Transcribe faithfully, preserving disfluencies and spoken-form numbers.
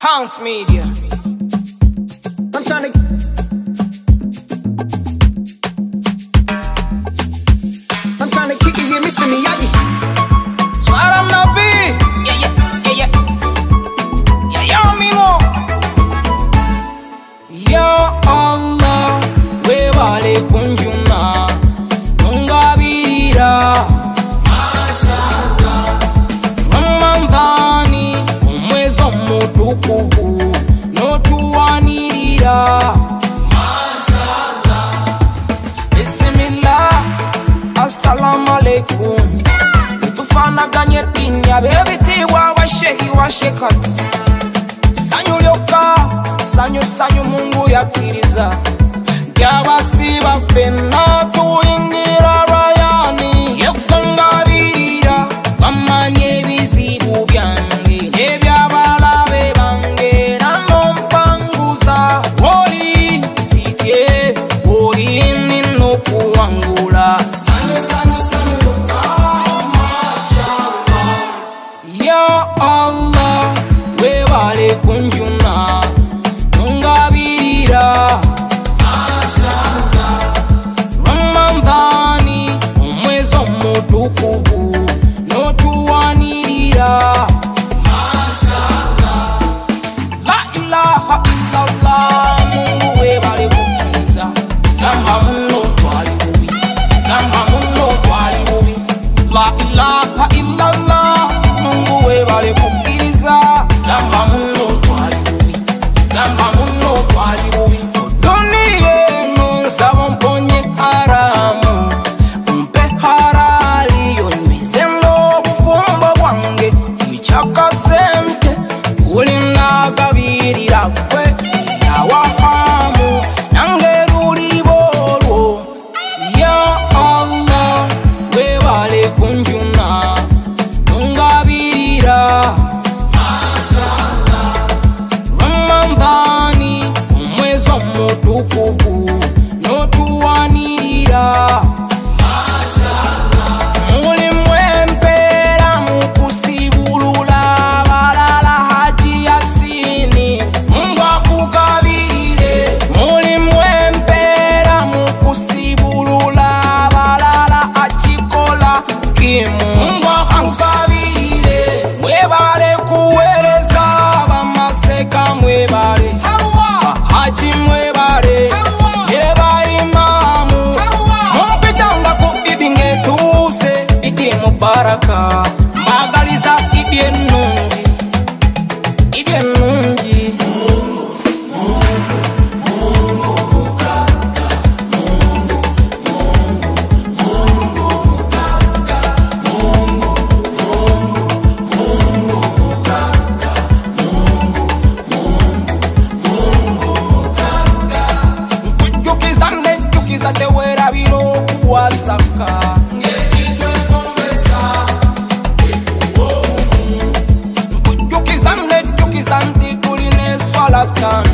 Pounce Media. I'm trying to. I'm trying to kick it, yeah, Mister Miyagi. Swaram Nabi. Yeah, yeah, yeah, yeah. Yeah, yeah, Mimo. Ya Allah, we vale kunjuna, mungabira. Mashallah. Ramambani, umwezo mutukufu, notuwanirira. Mashallah. Bismillah, assalamu alaikum. Tufana ganye tinya bebiti wa washehi wa shekatu. Sanyu lyoka, sanyu sanyu Mungu yakiriza. Gyabasiba fena tuingira rayani. Yekongabira, wamanye bizibu byange. Nebyabalabe bange, nano mpanguza. Woli, sitye, woli nino kuwangula. Sanyu sanyu sanyu lyoka. Ya Allah, we vale kunjuna, mungabira. Mashallah. Ramambani, umwezo mutukufu, notuwanirira. Mashallah. La ilaha illallah, Mungu we vale kukiza. Gamba muno twali bubi, gamba muno twali bubi. La ilaha illallah, Mungu we vale kukiriza. Gamba muno twali bubi, gamba muno twali bubi. Dunie nsaba mponye haramu, umpe halali yonywize n'obufumbo bwange. Ichaka sente uli nagabirira kwe yawahamu nange lulibolwo. Ya Allah, we vale kunjuna, mungabira. Mashallah. Ramambani, umwezo mutukufu, notuwanirira. Mashallah. Muli mwempera mukusibulula balala haji yasini, Mungu akugabire. Muli mwempera mukusibulula balala achikola kimu, Mungu akugabire. Mwebale kuwereza bamaseka, mwebale haji, mwebale yeba imamu. Mumpitanga ku idi ngetuse, idi mubaraka. Magaliza idi enungi, idi enungi. Kujukizane jukiza tewera bino kuwasaka. Kujukizane jukizanti tuline swala tano.